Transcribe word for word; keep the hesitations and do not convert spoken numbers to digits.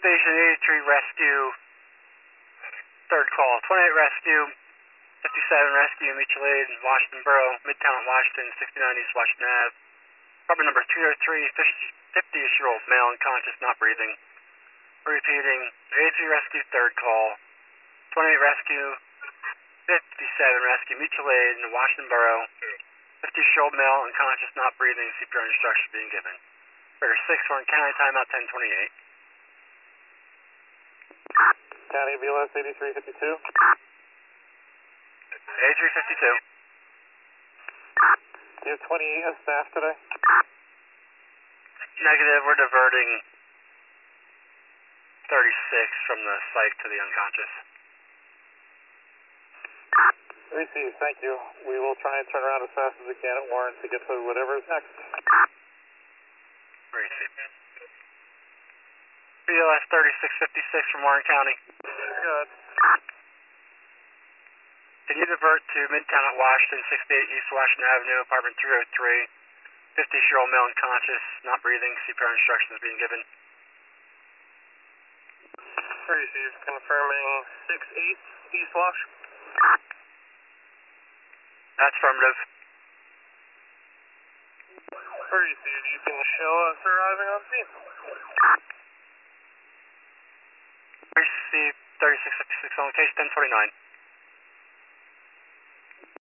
Station eighty-three Rescue, third call. twenty-eight Rescue, fifty-seven Rescue, Mutual Aid, Washington Borough, Midtown Washington, sixty-nine East Washington Avenue. Apartment number two oh three, fifty-ish-year-old male, unconscious, not breathing. Repeating, eighty-three Rescue, third call. twenty-eight Rescue, fifty-seven Rescue, Mutual Aid, in Washington Borough. fifty-ish-year-old male, unconscious, not breathing, C P R instructions being given. Operator six, we're in county timeout ten twenty-eight. County B L S eighty-three fifty-two. eighty-three fifty-two. Do you have twenty-eight as staff today? Negative, we're diverting thirty-six from the psych to the unconscious. Received, thank you. We will try and turn around as fast as we can at Warren to get to whatever is next. Received. B L S thirty-six fifty-six from Warren County. Good. Can you divert to Midtown at Washington, sixty-eight East Washington Avenue, apartment three oh three. fifty-ish-year-old male unconscious, not breathing, C P R instructions being given. Received, confirming six eight East Wash. That's affirmative. Received, you can show us arriving on scene. Received thirty-six fifty-six on case ten twenty-nine.